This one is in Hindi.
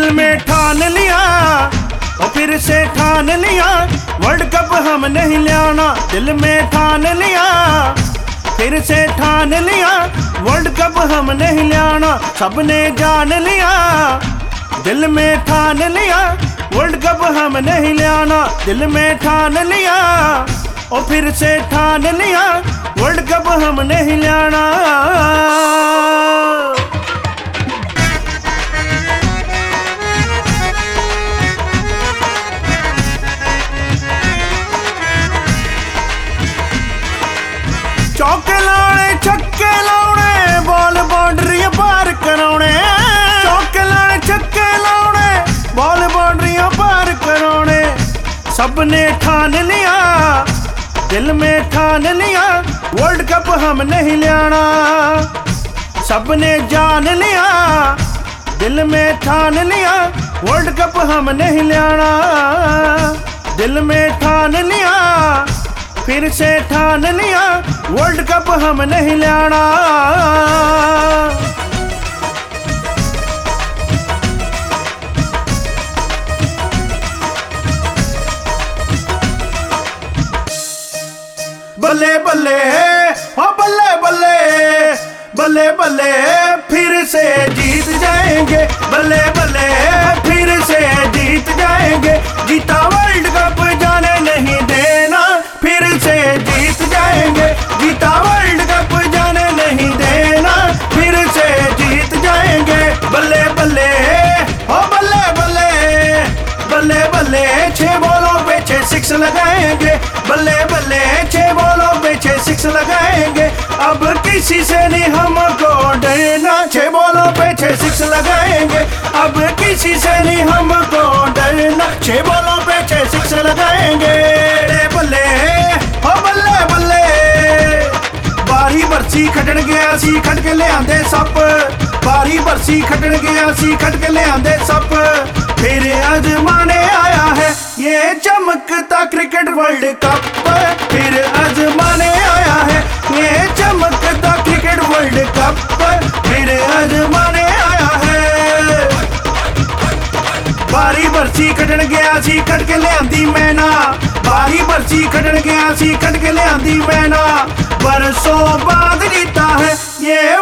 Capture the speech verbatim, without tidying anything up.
दिल में ठान लिया और फिर से ठान लिया, वर्ल्ड कप हम नहीं लाना। दिल में ठान लिया फिर से ठान लिया, वर्ल्ड कप हम नहीं लाना। सबने जान लिया दिल में ठान लिया, वर्ल्ड कप हम नहीं लाना। दिल में ठान लिया और फिर से ठान लिया, वर्ल्ड कप हम नहीं लाना। चौके लाने छक्के लाने, बॉल बाउंड्री पार कराने। चौके लाने छक्के लाने, बॉल बाउंड्री पार कराने। सबने ठान लिया दिल में ठान लिया, वर्ल्ड कप हम नहीं लाना। सबने जान लिया दिल में ठान लिया, वर्ल्ड कप हम नहीं लाना। दिल में ठान लिया फिर से ठान लिया, वर्ल्ड कप हम नहीं लाना। बल्ले बल्ले हो बल्ले बल्ले, बल्ले बल्ले फिर से जीत जाएंगे। बल्ले बल्ले फिर से जीत जाएंगे। जीता वर्ल्ड कप जाने नहीं देना, फिर से जीत जाएंगे। जीता वर्ल्ड कप जाने नहीं देना, फिर से जीत जाएंगे। बल्ले बल्ले हो बल्ले बल्ले, बल्ले बल्ले छह बॉलों पे छह सिक्स लगाएंगे। बल्ले बल्ले छह बॉलों पे छह सिक्स लगाएंगे। अब किसी से नहीं हमको डरना, छह बॉलों पे छह सिक्स लगाएंगे। अब किसी से नहीं हमको डरना, छह बॉलों पे छह सिक्स लगाएंगे। बल्ले हो बल्ले बल्ले, बारी बरसी खटन गया सी खट के ले आंदे सप। बारी बरसी खटन गया सी खट के ले आंदे सप। फिर आजमाने आया है ये चमकता क्रिकेट वर्ल्ड कप। फिर आजमाने आया है ये चमकता क्रिकेट वर्ल्ड कप। फिर आजमाने आया है। बारी बरसी खटन गया सी खट के ले आंदी मैना। बारी बरसी खटन गया सी खट के ले आंदी मैना। बरसों बाद जीता है ये